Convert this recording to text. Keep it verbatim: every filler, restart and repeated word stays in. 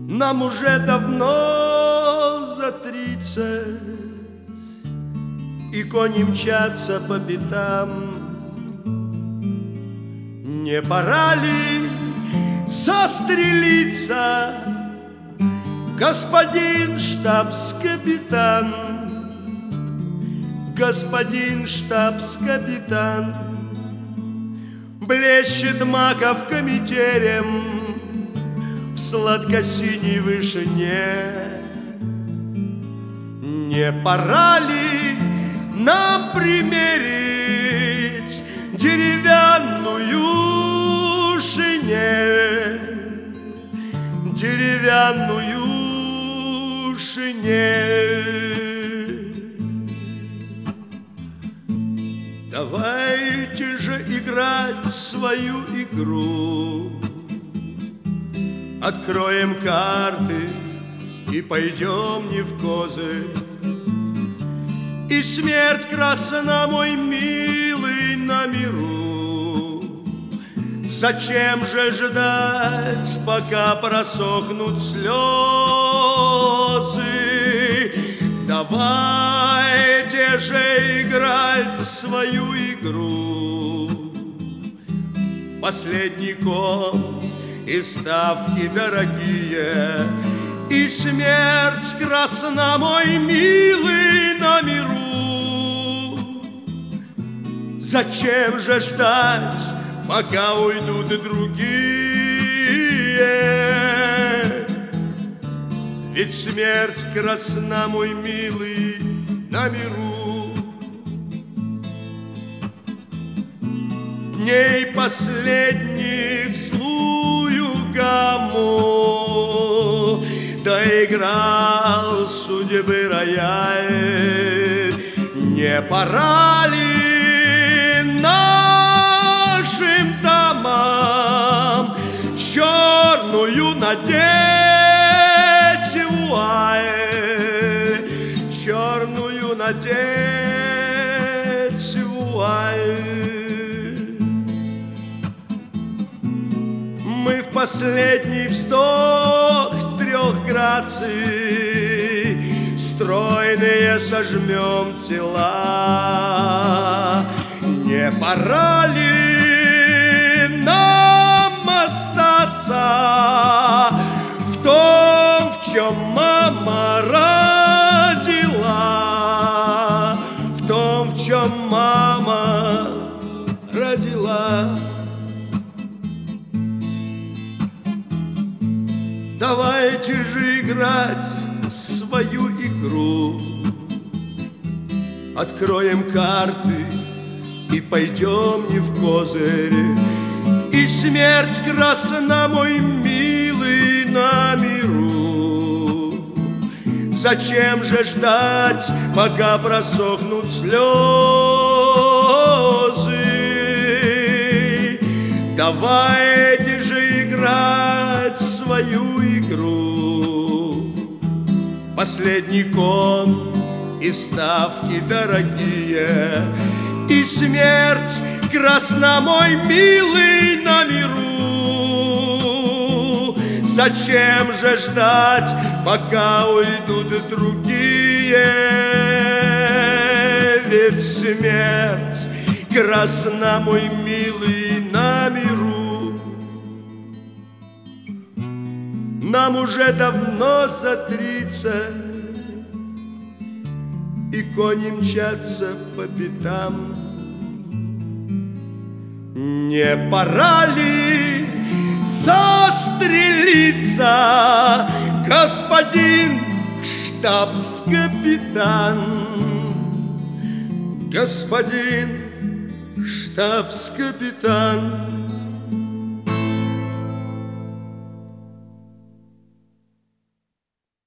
Нам уже давно за тридцать, и кони мчатся по пятам. Не пора ли застрелиться, господин штабс-капитан? Господин штабс-капитан, блещет маковками терем в сладко-синей вышине. Не пора ли нам примерить деревянную шинель, деревянную шинель? Давайте же играть свою игру, откроем карты и пойдем не в козырь. И смерть красна, мой милый, на миру. Зачем же ждать, пока просохнут слезы? Давайте же играть свою игру. Последний кон и ставки дорогие, и смерть красна, мой милый, на миру. Зачем же ждать, пока уйдут и другие? Ведь смерть красна, мой милый, на миру. Дней последних злую гамму доиграл судьбы рояль. Не пора ли нашим домам черную надеть вуаль, черную надеть вуаль? Мы в последний вздох трех граций стройные сожмем тела. Не пора ли нам остаться в том, в чем мама родила, в том, в чем мама родила? Давайте же играть свою игру, откроем карты и пойдем не в козырь. И смерть красна, мой милый, на миру. Зачем же ждать, пока просохнут слезы? Давайте же играть свою игру. Последний кон и ставки дорогие, и смерть красна, мой милый, на миру. Зачем же ждать, пока уйдут другие? Ведь смерть красна, мой милый, на миру. Нам уже давно за тридцать, и кони мчатся по пятам. Не пора ли застрелиться, господин штабс-капитан? Господин штабс-капитан,